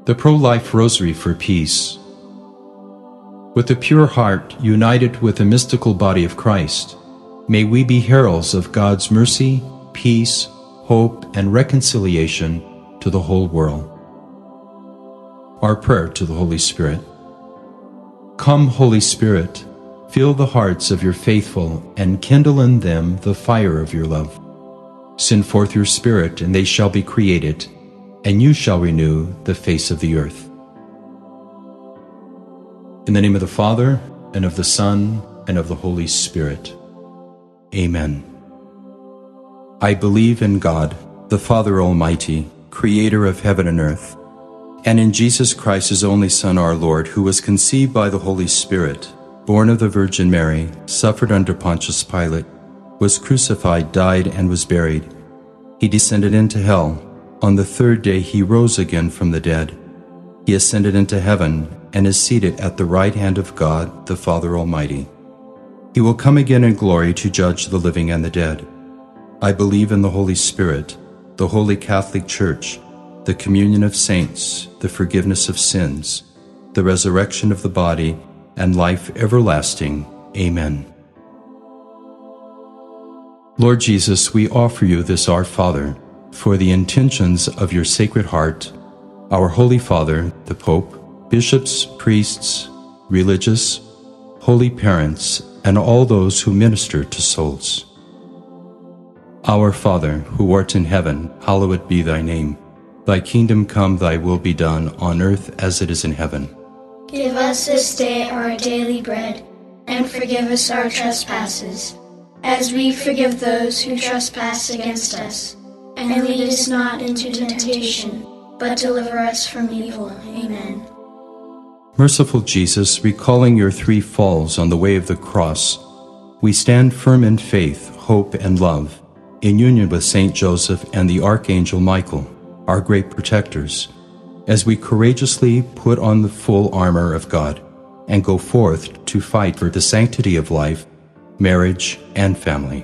The Pro-Life Rosary for Peace. With a pure heart united with the mystical body of Christ, may we be heralds of God's mercy, peace, hope, and reconciliation to the whole world. Our prayer to the Holy Spirit. Come, Holy Spirit, fill the hearts of your faithful and kindle in them the fire of your love. Send forth your Spirit, and they shall be created, and you shall renew the face of the earth. In the name of the Father, and of the Son, and of the Holy Spirit. Amen. I believe in God, the Father Almighty, creator of heaven and earth, and in Jesus Christ, his only Son, our Lord, who was conceived by the Holy Spirit, born of the Virgin Mary, suffered under Pontius Pilate, was crucified, died, and was buried. He descended into hell. On the third day he rose again from the dead. He ascended into heaven and is seated at the right hand of God, the Father Almighty. He will come again in glory to judge the living and the dead. I believe in the Holy Spirit, the Holy Catholic Church, the communion of saints, the forgiveness of sins, the resurrection of the body, and life everlasting. Amen. Lord Jesus, we offer you this Our Father for the intentions of your Sacred Heart, our Holy Father, the Pope, bishops, priests, religious, holy parents, and all those who minister to souls. Our Father, who art in heaven, hallowed be thy name. Thy kingdom come, thy will be done, on earth as it is in heaven. Give us this day our daily bread, and forgive us our trespasses, as we forgive those who trespass against us. And lead us not into temptation, but deliver us from evil. Amen. Merciful Jesus, recalling your three falls on the way of the cross, we stand firm in faith, hope, and love, in union with Saint Joseph and the Archangel Michael, our great protectors, as we courageously put on the full armor of God and go forth to fight for the sanctity of life, marriage, and family.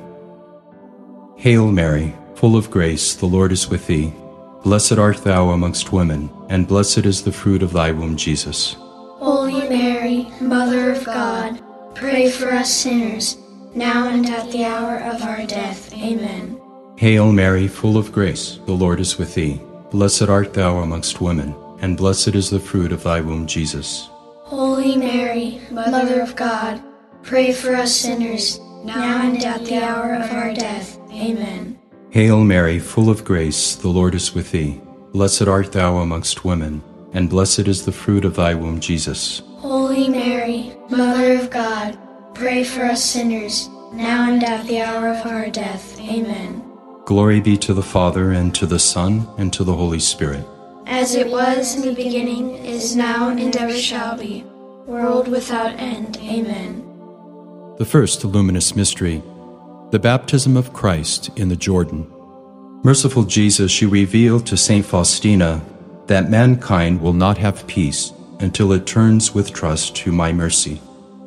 Hail Mary, full of grace, the Lord is with thee. Blessed art thou amongst women, and blessed is the fruit of thy womb, Jesus. Holy Mary, Mother of God, pray for us sinners, now and at the hour of our death. Amen. Hail Mary, full of grace, the Lord is with thee. Blessed art thou amongst women, and blessed is the fruit of thy womb, Jesus. Holy Mary, Mother of God, pray for us sinners, now and at the hour of our death. Amen. Hail Mary, full of grace, the Lord is with thee. Blessed art thou amongst women, and blessed is the fruit of thy womb, Jesus. Holy Mary, Mother of God, pray for us sinners, now and at the hour of our death. Amen. Glory be to the Father, and to the Son, and to the Holy Spirit. As it was in the beginning, is now, and ever shall be, world without end. Amen. The first luminous mystery, the baptism of Christ in the Jordan. Merciful Jesus, you revealed to Saint Faustina that mankind will not have peace until it turns with trust to my mercy.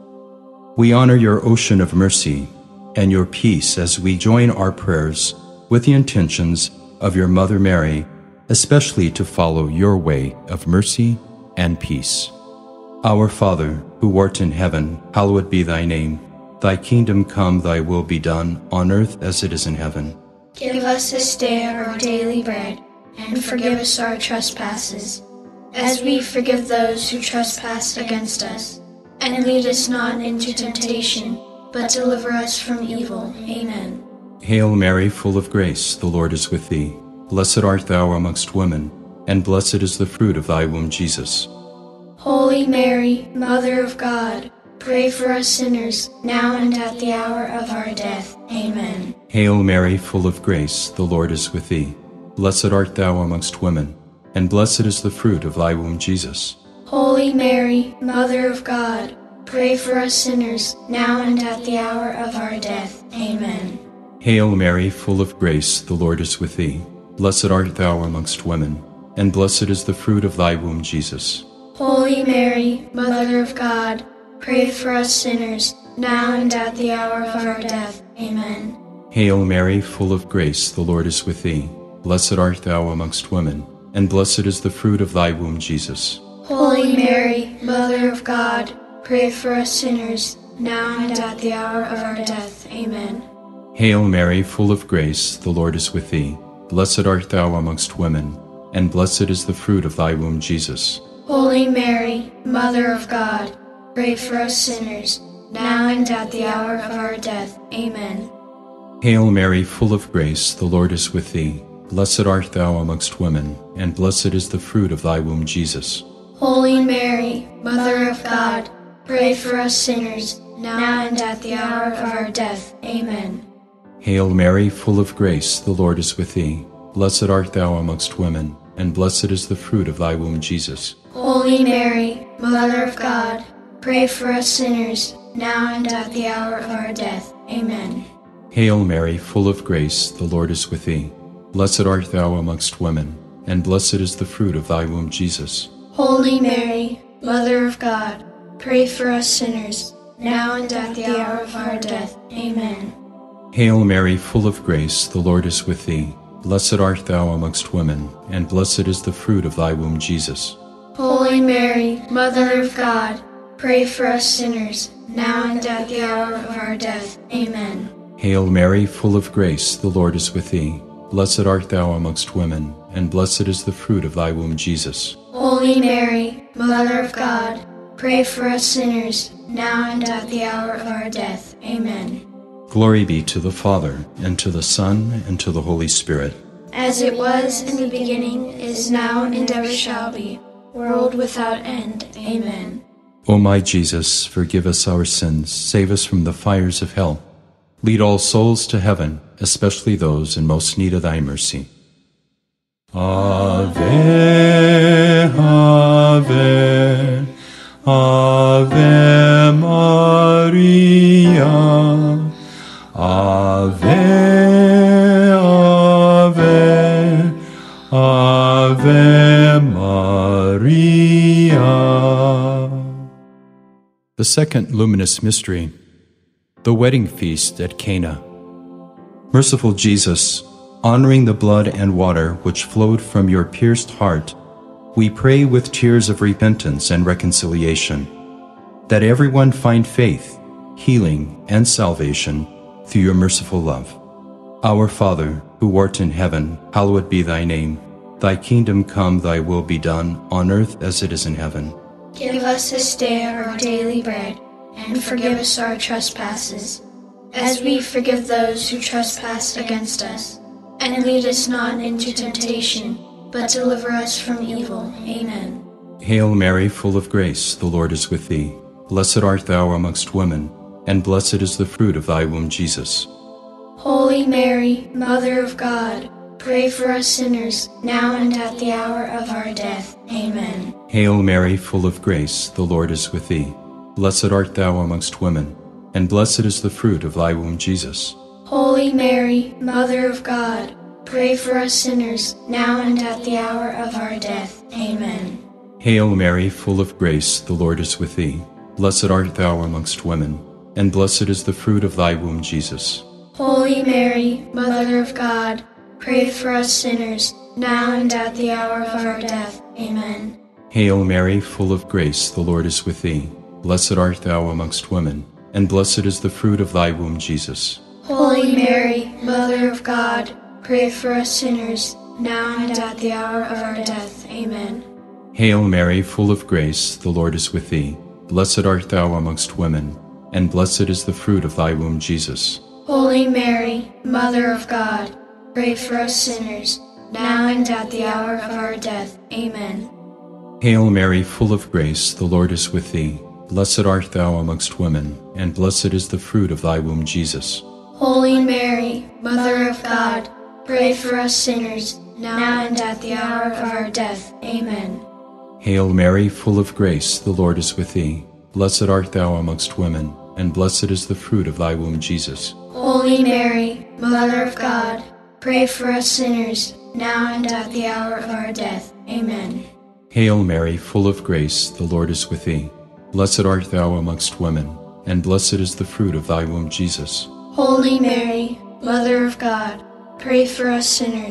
We honor your ocean of mercy and your peace as we join our prayers with the intentions of your Mother Mary, especially to follow your way of mercy and peace. Our Father, who art in heaven, hallowed be thy name. Thy kingdom come, thy will be done, on earth as it is in heaven. Give us this day our daily bread, and forgive us our trespasses, as we forgive those who trespass against us. And lead us not into temptation, but deliver us from evil. Amen. Hail Mary, full of grace, the Lord is with thee. Blessed art thou amongst women, and blessed is the fruit of thy womb, Jesus. Holy Mary, Mother of God, pray for us sinners, now and at the hour of our death. Amen. Hail Mary, full of grace, the Lord is with thee. Blessed art thou amongst women, and blessed is the fruit of thy womb, Jesus. Holy Mary, Mother of God, pray for us sinners, now and at the hour of our death. Amen. Hail Mary, full of grace, the Lord is with thee. Blessed art thou amongst women, and blessed is the fruit of thy womb, Jesus. Holy Mary, Mother of God, pray for us sinners, now and at the hour of our death. Amen. Hail Mary, full of grace, the Lord is with thee. Blessed art thou amongst women, and blessed is the fruit of thy womb, Jesus. Holy Mary, Mother of God, pray for us sinners, now and at the hour of our death. Amen. Hail Mary, full of grace, the Lord is with thee. Blessed art thou amongst women, and blessed is the fruit of thy womb, Jesus. Holy Mary, Mother of God, pray for us sinners, now and at the hour of our death. Amen. Hail Mary, full of grace, the Lord is with thee. Blessed art thou amongst women, and blessed is the fruit of thy womb, Jesus. Holy Mary, Mother of God, pray for us sinners, now and at the hour of our death. Amen. Hail Mary, full of grace, the Lord is with thee. Blessed art thou amongst women, and blessed is the fruit of thy womb, Jesus. Holy Mary, Mother of God, pray for us sinners, now and at the hour of our death. Amen. Hail Mary, full of grace, the Lord is with thee. Blessed art thou amongst women, and blessed is the fruit of thy womb, Jesus. Holy Mary, Mother of God, pray for us sinners, now and at the hour of our death. Amen. Hail Mary, full of grace, the Lord is with thee. Blessed art thou amongst women, and blessed is the fruit of thy womb, Jesus. Holy Mary, Mother of God, pray for us sinners, now and at the hour of our death. Amen. Hail Mary, full of grace, the Lord is with thee. Blessed art thou amongst women, and blessed is the fruit of thy womb, Jesus. Holy Mary, Mother of God, pray for us sinners, now and at the hour of our death. Amen. Glory be to the Father, and to the Son, and to the Holy Spirit. As it was in the beginning, is now, and ever shall be, world without end. Amen. O my Jesus, forgive us our sins, save us from the fires of hell. Lead all souls to heaven, especially those in most need of thy mercy. Ave, Ave, Ave Maria. Ave, Ave, Ave Maria. The second luminous mystery, the wedding feast at Cana. Merciful Jesus, honoring the blood and water which flowed from your pierced heart, we pray with tears of repentance and reconciliation, that everyone find faith, healing, and salvation through your merciful love. Our Father, who art in heaven, hallowed be thy name. Thy kingdom come, thy will be done, on earth as it is in heaven. Give us this day our daily bread, and forgive us our trespasses, as we forgive those who trespass against us. And lead us not into temptation, but deliver us from evil. Amen. Hail Mary, full of grace, the Lord is with thee. Blessed art thou amongst women, and blessed is the fruit of thy womb, Jesus. Holy Mary, Mother of God, pray for us sinners, now and at the hour of our death. Amen. Hail Mary, full of grace, the Lord is with thee. Blessed art thou amongst women, and blessed is the fruit of thy womb, Jesus. Holy Mary, Mother of God, pray for us sinners, now and at the hour of our death. Amen. Hail Mary, full of grace, the Lord is with thee. Blessed art thou amongst women, and blessed is the fruit of thy womb, Jesus. Holy Mary, Mother of God, pray for us sinners, now and at the hour of our death. Amen. Hail Mary, full of grace, the Lord is with thee. Blessed art thou amongst women, and blessed is the fruit of thy womb, Jesus. Holy Mary, Mother of God, pray for us sinners, now and at the hour of our death. Amen. Hail Mary, full of grace, the Lord is with thee. Blessed art thou amongst women, and blessed is the fruit of thy womb, Jesus. Holy Mary, Mother of God, pray for us sinners, now and at the hour of our death. Amen. Hail Mary, full of grace, the Lord is with thee. Blessed art thou amongst women, and blessed is the fruit of thy womb, Jesus. Holy Mary, Mother of God, pray for us sinners, now and at the hour of our death. Amen. Hail Mary, full of grace, the Lord is with thee. Blessed art thou amongst women, and blessed is the fruit of thy womb, Jesus. Holy Mary, Mother of God, pray for us sinners, now and at the hour of our death. Amen. Hail Mary, full of grace, the Lord is with thee. Blessed art thou amongst women, and blessed is the fruit of thy womb, Jesus. Holy Mary, Mother of God, pray for us sinners,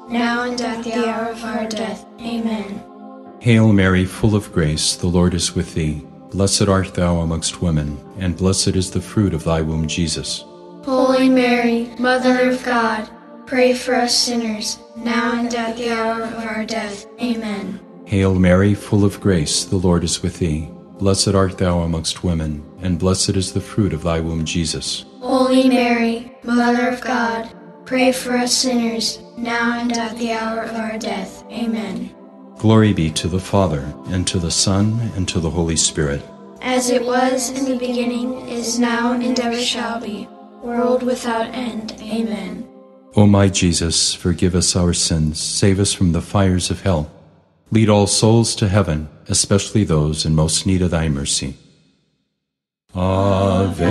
now and at the hour of our death. Amen. Hail Mary, full of grace, the Lord is with thee. Blessed art thou amongst women, and blessed is the fruit of thy womb, Jesus. Holy Mary, Mother of God, pray for us sinners, now and at the hour of our death. Amen. Hail Mary, full of grace, the Lord is with thee. Blessed art thou amongst women, and blessed is the fruit of thy womb, Jesus. Holy Mary, Mother of God, pray for us sinners, now and at the hour of our death. Amen. Glory be to the Father, and to the Son, and to the Holy Spirit. As it was in the beginning, is now, and ever shall be, world without end. Amen. O my Jesus, forgive us our sins, save us from the fires of hell. Lead all souls to heaven, especially those in most need of thy mercy. Ave,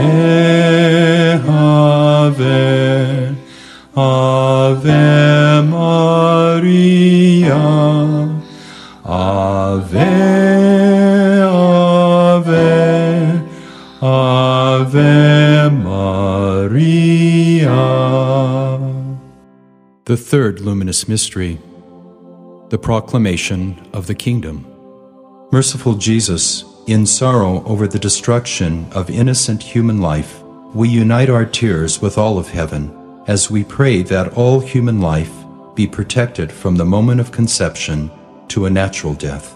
Ave, Ave Maria. Ave, Ave, Ave Maria. The third luminous mystery, the proclamation of the kingdom. Merciful Jesus, in sorrow over the destruction of innocent human life, we unite our tears with all of heaven as we pray that all human life be protected from the moment of conception to a natural death.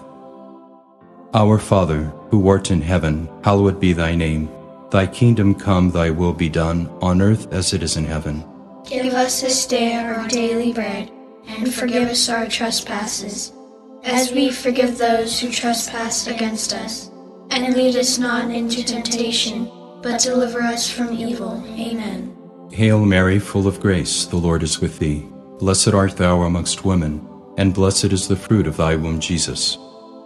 Our Father, who art in heaven, hallowed be thy name. Thy kingdom come, thy will be done, on earth as it is in heaven. Give us this day our daily bread, and forgive us our trespasses, as we forgive those who trespass against us. And lead us not into temptation, but deliver us from evil. Amen. Hail Mary, full of grace, the Lord is with thee. Blessed art thou amongst women, and blessed is the fruit of thy womb, Jesus.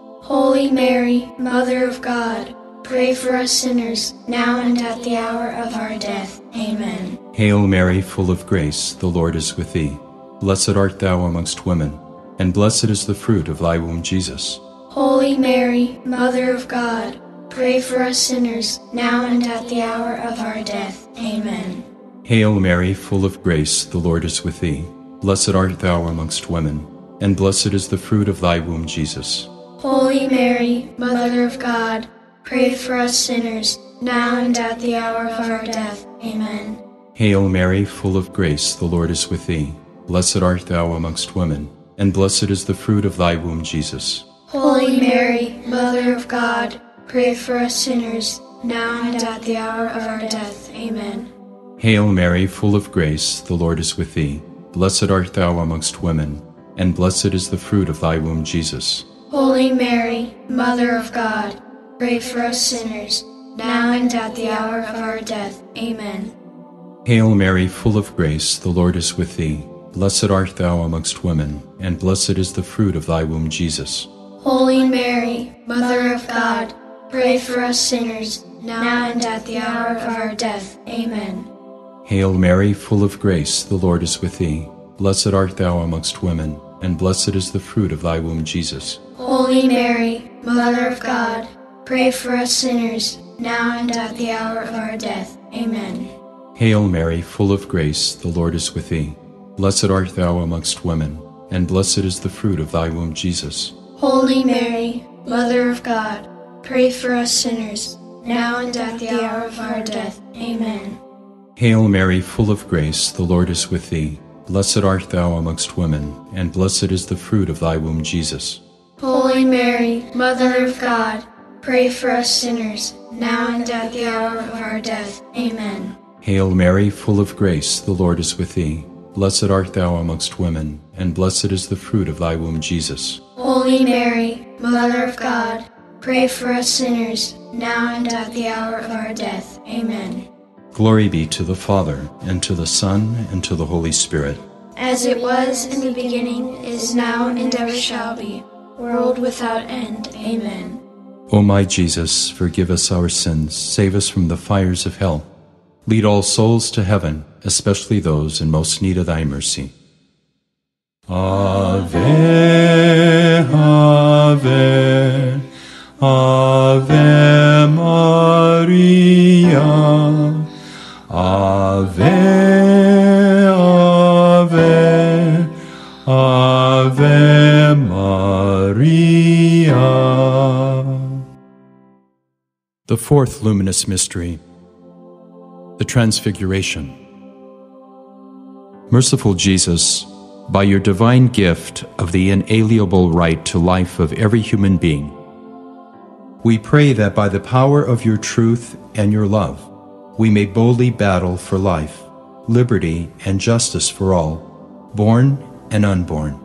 Holy Mary, Mother of God, pray for us sinners, now and at the hour of our death. Amen. Hail Mary, full of grace, the Lord is with thee. Blessed art thou amongst women, and blessed is the fruit of thy womb, Jesus. Holy Mary, Mother of God, pray for us sinners, now and at the hour of our death. Amen. Hail Mary, full of grace, the Lord is with thee. Blessed art thou amongst women, and blessed is the fruit of thy womb, Jesus. Holy Mary, Mother of God, pray for us sinners, now and at the hour of our death. Amen. Hail Mary, full of grace, the Lord is with thee. Blessed art thou amongst women, and blessed is the fruit of thy womb, Jesus. Holy Mary, Mother of God, pray for us sinners, now and at the hour of our death. Amen. Hail Mary, full of grace, the Lord is with thee. Blessed art thou amongst women, and blessed is the fruit of thy womb, Jesus. Holy Mary, Mother of God, pray for us sinners, now and at the hour of our death. Amen. Hail Mary, full of grace, the Lord is with thee. Blessed art thou amongst women, and blessed is the fruit of thy womb, Jesus. Holy Mary, Mother of God, pray for us sinners, now and at the hour of our death. Amen. Hail Mary, full of grace, the Lord is with thee. Blessed art thou amongst women, and blessed is the fruit of thy womb, Jesus. Holy Mary, Mother of God, pray for us sinners, now and at the hour of our death. Amen. Hail Mary, full of grace, the Lord is with thee. Blessed art thou amongst women, and blessed is the fruit of thy womb, Jesus. Holy Mary, Mother of God, pray for us sinners, now and at the hour of our death. Amen. Hail Mary, full of grace, the Lord is with thee. Blessed art thou amongst women, and blessed is the fruit of thy womb, Jesus. Holy Mary, Mother of God, pray for us sinners, now and at the hour of our death. Amen. Hail Mary, full of grace, the Lord is with thee. Blessed art thou amongst women, and blessed is the fruit of thy womb, Jesus. Holy Mary, Mother of God, pray for us sinners, now and at the hour of our death. Amen. Glory be to the Father, and to the Son, and to the Holy Spirit. As it was in the beginning, is now, and ever shall be, world without end. Amen. O my Jesus, forgive us our sins, save us from the fires of hell. Lead all souls to heaven, especially those in most need of thy mercy. Ave, Ave, Ave Maria. Ave, Ave, Ave. Maria. The fourth luminous mystery, the Transfiguration. Merciful Jesus, by your divine gift of the inalienable right to life of every human being, we pray that by the power of your truth and your love, we may boldly battle for life, liberty, and justice for all, born and unborn.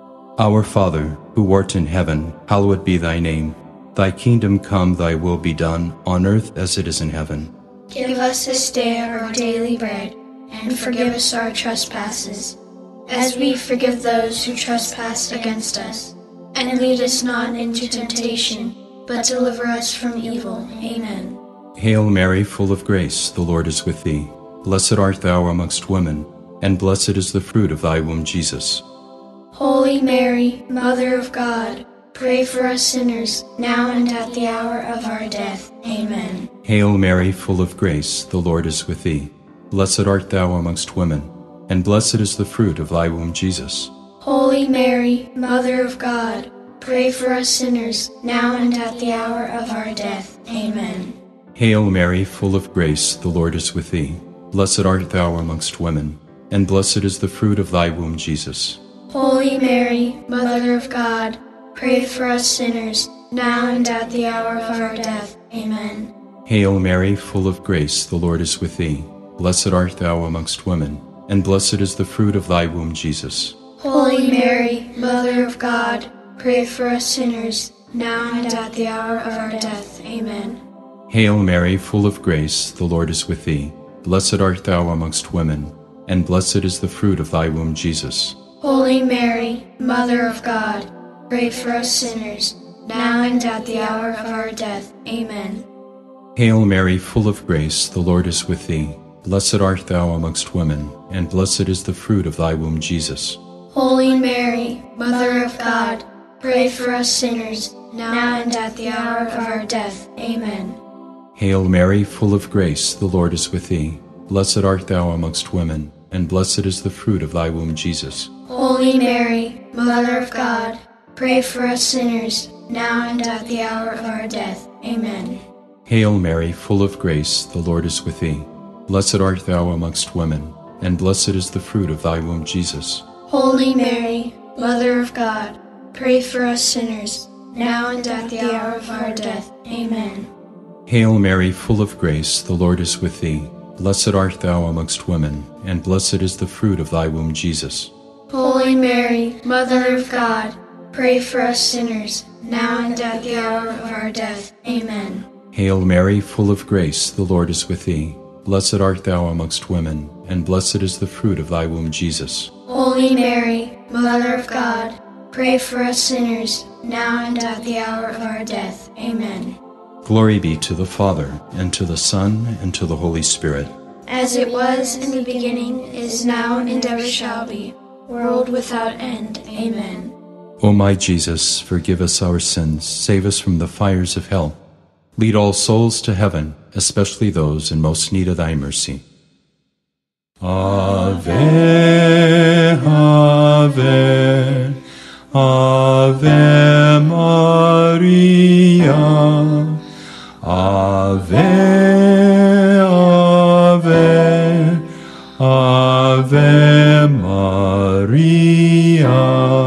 Our Father, who art in heaven, hallowed be thy name. Thy kingdom come, thy will be done, on earth as it is in heaven. Give us this day our daily bread, and forgive us our trespasses, as we forgive those who trespass against us. And lead us not into temptation, but deliver us from evil. Amen. Hail Mary, full of grace, the Lord is with thee. Blessed art thou amongst women, and blessed is the fruit of thy womb, Jesus. Holy Mary, Mother of God, pray for us sinners, now and at the hour of our death. Amen. Hail Mary, full of grace, the Lord is with thee. Blessed art thou amongst women, and blessed is the fruit of thy womb, Jesus. Holy Mary, Mother of God, pray for us sinners, now and at the hour of our death. Amen. Hail Mary, full of grace, the Lord is with thee. Blessed art thou amongst women, and blessed is the fruit of thy womb, Jesus. Holy Mary, Mother of God, pray for us sinners, now and at the hour of our death. Amen. Hail Mary, full of grace, the Lord is with thee. Blessed art thou amongst women, and blessed is the fruit of thy womb, Jesus. Holy Mary, Mother of God, pray for us sinners, now and at the hour of our death. Amen. Hail Mary, full of grace, the Lord is with thee. Blessed art thou amongst women, and blessed is the fruit of thy womb, Jesus. Holy Mary, Mother of God, pray for us sinners, now and at the hour of our death. Amen. Hail Mary, full of grace, the Lord is with thee. Blessed art thou amongst women, and blessed is the fruit of thy womb, Jesus. Holy Mary, Mother of God, pray for us sinners, now and at the hour of our death. Amen. Hail Mary, full of grace, the Lord is with thee. Blessed art thou amongst women, and blessed is the fruit of thy womb, Jesus. Holy Mary, Mother of God, pray for us sinners, now and at the hour of our death. Amen. Hail Mary, full of grace, the Lord is with thee. Blessed art thou amongst women, and blessed is the fruit of thy womb, Jesus. Holy Mary, Mother of God, pray for us sinners, now and at the hour of our death. Amen. Hail Mary, full of grace, the Lord is with thee. Blessed art thou amongst women, and blessed is the fruit of thy womb, Jesus. Holy Mary, Mother of God, pray for us sinners, now and at the hour of our death. Amen. Hail Mary, full of grace, the Lord is with thee. Blessed art thou amongst women, and blessed is the fruit of thy womb, Jesus. Holy Mary, Mother of God, pray for us sinners, now and at the hour of our death. Amen. Glory be to the Father, and to the Son, and to the Holy Spirit. As it was in the beginning, is now, and ever shall be, world without end. Amen. O my Jesus, forgive us our sins, save us from the fires of hell. Lead all souls to heaven, especially those in most need of thy mercy. Ave, Ave, Ave Maria. Ave, Ave, Ave Maria.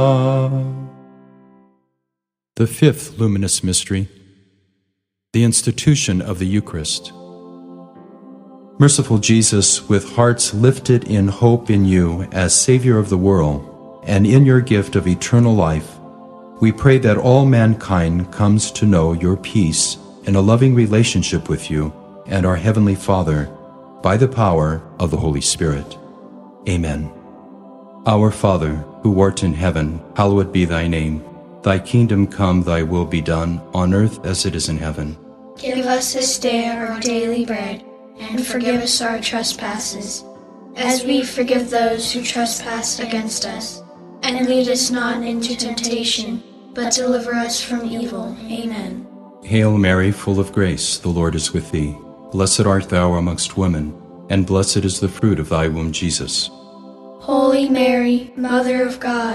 The fifth luminous mystery, the institution of the Eucharist. Merciful Jesus, with hearts lifted in hope in you as Savior of the world, and in your gift of eternal life, we pray that all mankind comes to know your peace in a loving relationship with you and our Heavenly Father by the power of the Holy Spirit. Amen. Our Father, who art in heaven, hallowed be thy name. Thy kingdom come, thy will be done, on earth as it is in heaven. Give us this day our daily bread, and forgive us our trespasses, as we forgive those who trespass against us. And lead us not into temptation, but deliver us from evil. Amen. Hail Mary, full of grace, the Lord is with thee. Blessed art thou amongst women, and blessed is the fruit of thy womb, Jesus. Holy Mary, Mother of God,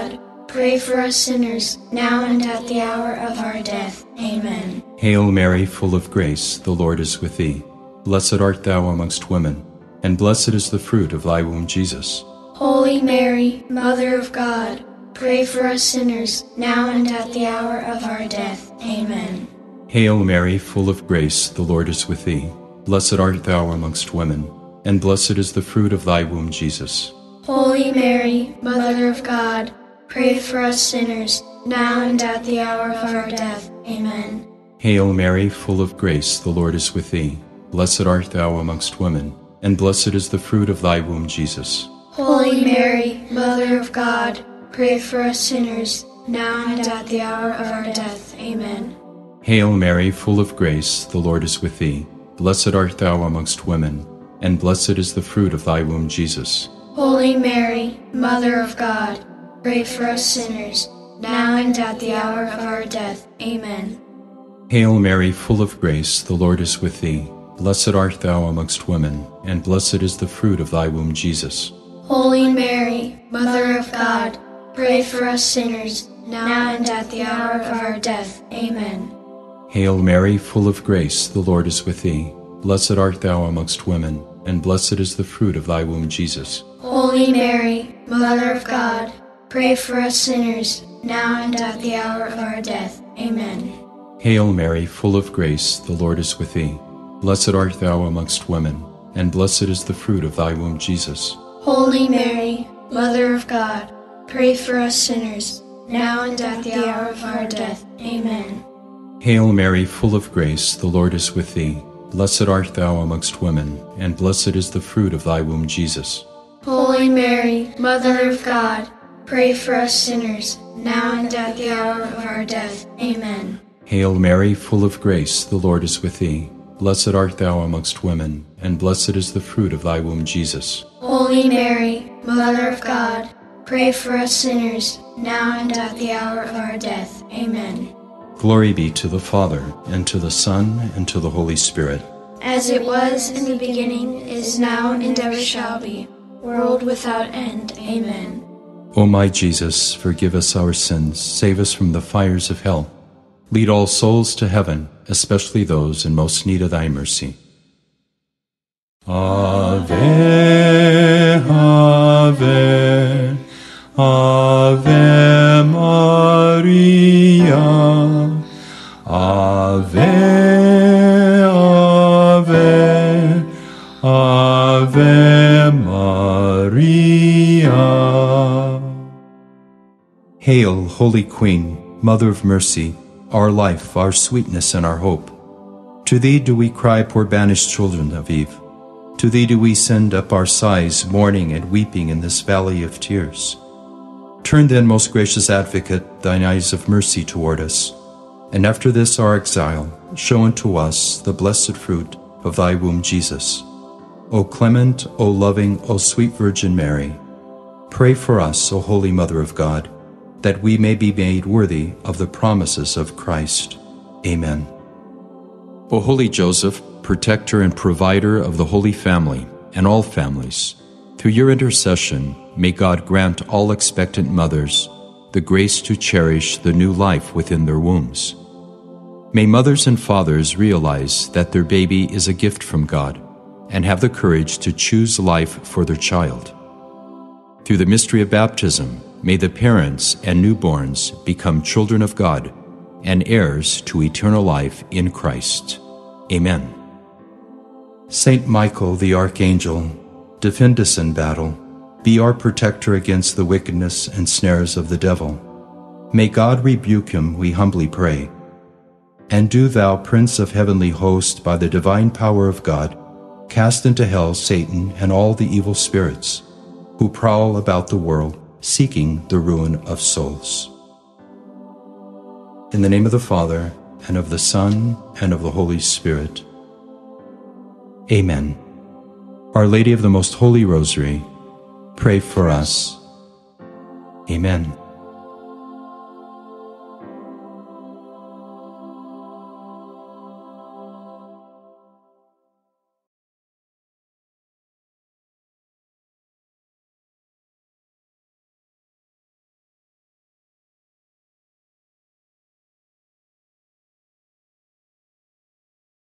pray for us sinners, now and at the hour of our death. Amen. Hail Mary, full of grace, the Lord is with thee. Blessed art thou amongst women, and blessed is the fruit of thy womb, Jesus. Holy Mary, Mother of God, pray for us sinners, now and at the hour of our death. Amen. Hail Mary, full of grace, the Lord is with thee. Blessed art thou amongst women, and blessed is the fruit of thy womb, Jesus. Holy Mary, Mother of God, pray for us sinners, now and at the hour of our death. Amen. Hail Mary, full of grace, the Lord is with thee. Blessed art thou amongst women, and blessed is the fruit of thy womb, Jesus. Holy Mary, Mother of God, pray for us sinners, now and at the hour of our death. Amen. Hail Mary, full of grace, the Lord is with thee. Blessed art thou amongst women, and blessed is the fruit of thy womb, Jesus. Holy Mary, Mother of God, pray for us sinners, now and at the hour of our death. Amen. Hail Mary, full of grace, the Lord is with thee. Blessed art thou amongst women, and blessed is the fruit of thy womb, Jesus. Holy Mary, Mother of God, pray for us sinners, now and at the hour of our death. Amen. Hail Mary, full of grace, the Lord is with thee. Blessed art thou amongst women, and blessed is the fruit of thy womb, Jesus. Holy Mary, Mother of God, pray for us sinners, now and at the hour of our death. Amen. Hail Mary, full of grace, the Lord is with thee. Blessed art thou amongst women, and blessed is the fruit of thy womb, Jesus. Holy Mary, Mother of God, pray for us sinners, now and at the hour of our death. Amen. Hail Mary, full of grace, the Lord is with thee. Blessed art thou amongst women, and blessed is the fruit of thy womb, Jesus. Holy Mary, Mother of God, pray for us sinners, now and at the hour of our death. Amen. Hail Mary, full of grace, the Lord is with thee. Blessed art thou amongst women, and blessed is the fruit of thy womb, Jesus. Holy Mary, Mother of God, pray for us sinners, now and at the hour of our death. Amen. Glory be to the Father, and to the Son, and to the Holy Spirit. As it was in the beginning, is now, and ever shall be, world without end. Amen. O my Jesus, forgive us our sins, save us from the fires of hell. Lead all souls to heaven, especially those in most need of thy mercy. Ave, Ave, Ave Maria. Ave, Ave, Ave Maria. Hail, Holy Queen, Mother of Mercy, our life, our sweetness, and our hope. To thee do we cry, poor banished children of Eve. To thee do we send up our sighs, mourning and weeping in this valley of tears. Turn then, most gracious Advocate, thine eyes of mercy toward us, and after this our exile, show unto us the blessed fruit of thy womb, Jesus. O clement, O loving, O sweet Virgin Mary, pray for us, O Holy Mother of God, that we may be made worthy of the promises of Christ. Amen. O holy Joseph, protector and provider of the Holy Family and all families, through your intercession, may God grant all expectant mothers the grace to cherish the new life within their wombs. May mothers and fathers realize that their baby is a gift from God and have the courage to choose life for their child. Through the mystery of baptism, may the parents and newborns become children of God and heirs to eternal life in Christ. Amen. Saint Michael the Archangel, defend us in battle. Be our protector against the wickedness and snares of the devil. May God rebuke him, we humbly pray. And do thou, Prince of heavenly host, by the divine power of God, cast into hell Satan and all the evil spirits who prowl about the world, seeking the ruin of souls. In the name of the Father, and of the Son, and of the Holy Spirit. Amen. Our Lady of the Most Holy Rosary, pray for us. Amen.